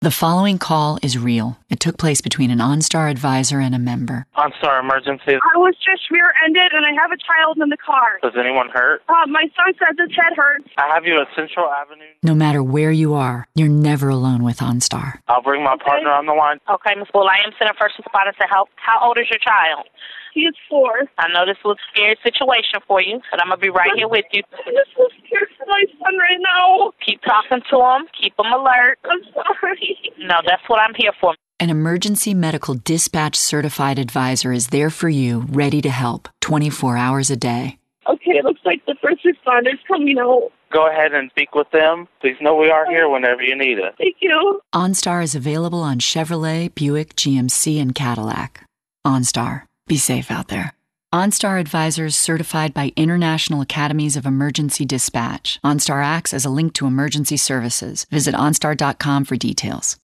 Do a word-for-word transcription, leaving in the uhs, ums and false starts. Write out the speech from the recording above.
The following call is real. It took place between an OnStar advisor and a member. OnStar emergency. I was just rear-ended and I have a child in the car. Does anyone hurt? Uh, my son says his head hurts. I have you at Central Avenue. No matter where you are, you're never alone with OnStar. I'll bring my Okay. partner on the line. Okay, Miss Bull, I am sending first responders to help. How old is your child? He is four. I know this was a scary situation for you, but I'm going to be right here with you. I'm just so scared for my son right now. Keep talking to him. Keep him alert. I'm sorry. No, that's what I'm here for. An emergency medical dispatch certified advisor is there for you, ready to help, twenty-four hours a day. Okay, it looks like the first responder's coming out. Go ahead and speak with them. Please know we are here whenever you need us. Thank you. OnStar is available on Chevrolet, Buick, G M C, and Cadillac. OnStar. Be safe out there. OnStar advisors certified by International Academies of Emergency Dispatch. OnStar acts as a link to emergency services. Visit OnStar dot com for details.